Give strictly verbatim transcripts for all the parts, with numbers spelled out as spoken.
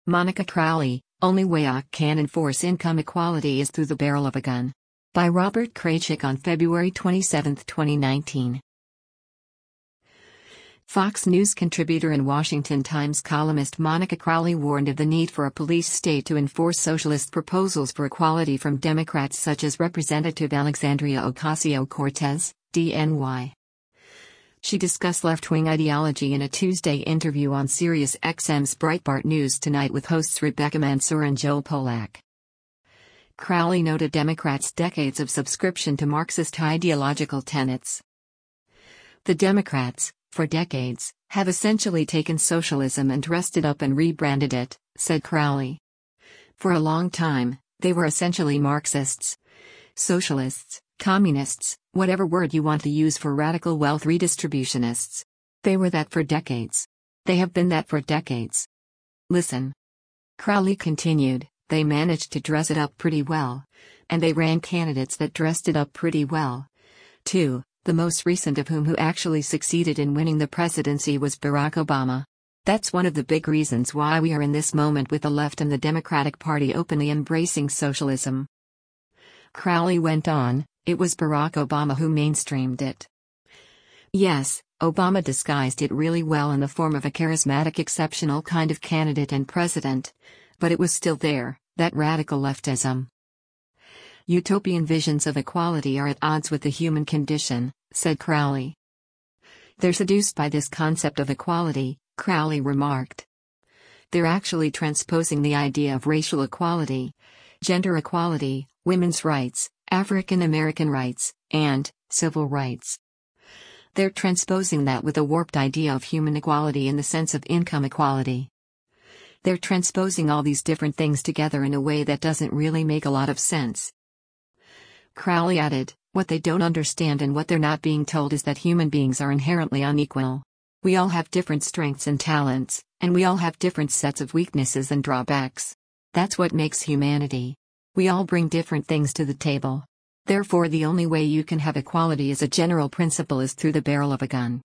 Monica Crowley, Only Way I Can Enforce Income Equality is Through the Barrel of a Gun. By Robert Kraychik on February twenty-seventh, twenty nineteen. Fox News contributor and Washington Times columnist Monica Crowley warned of the need for a police state to enforce socialist proposals for equality from Democrats such as Representative Alexandria Ocasio-Cortez, D N Y. She discussed left-wing ideology in a Tuesday interview on Sirius X M's Breitbart News Tonight with hosts Rebecca Mansour and Joel Pollak. Crowley noted Democrats' decades of subscription to Marxist ideological tenets. The Democrats, for decades, have essentially taken socialism and dressed it up and rebranded it, said Crowley. For a long time, they were essentially Marxists, socialists, communists, whatever word you want to use for radical wealth redistributionists. They were that for decades. They have been that for decades. Listen. Crowley continued, they managed to dress it up pretty well. And they ran candidates that dressed it up pretty well. Too, the most recent of whom who actually succeeded in winning the presidency was Barack Obama. That's one of the big reasons why we are in this moment with the left and the Democratic Party openly embracing socialism. Crowley went on, it was Barack Obama who mainstreamed it. Yes, Obama disguised it really well in the form of a charismatic exceptional kind of candidate and president. But it was still there, that radical leftism. Utopian visions of equality are at odds with the human condition, said Crowley. They're seduced by this concept of equality, Crowley remarked. They're actually transposing the idea of racial equality, gender equality, women's rights, African American rights, and civil rights. They're transposing that with a warped idea of human equality in the sense of income equality. They're transposing all these different things together in a way that doesn't really make a lot of sense. Crowley added, what they don't understand and what they're not being told is that human beings are inherently unequal. We all have different strengths and talents, and we all have different sets of weaknesses and drawbacks. That's what makes humanity. We all bring different things to the table. Therefore, the only way you can have equality as a general principle is through the barrel of a gun.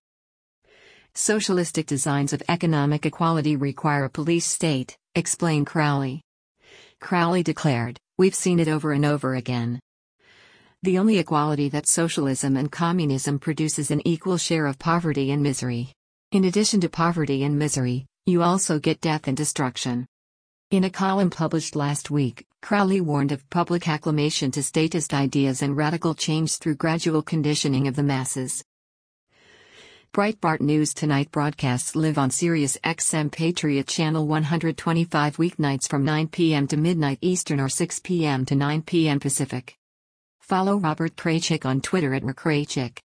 Socialistic designs of economic equality require a police state, explained Crowley. Crowley declared, we've seen it over and over again. The only equality that socialism and communism produce is an equal share of poverty and misery. In addition to poverty and misery, you also get death and destruction. In a column published last week, Crowley warned of public acclamation to statist ideas and radical change through gradual conditioning of the masses. Breitbart News Tonight broadcasts live on Sirius X M Patriot Channel one twenty-five weeknights from nine p m to midnight Eastern or six p m to nine p m Pacific. Follow Robert Kraychik on Twitter at r kraychik.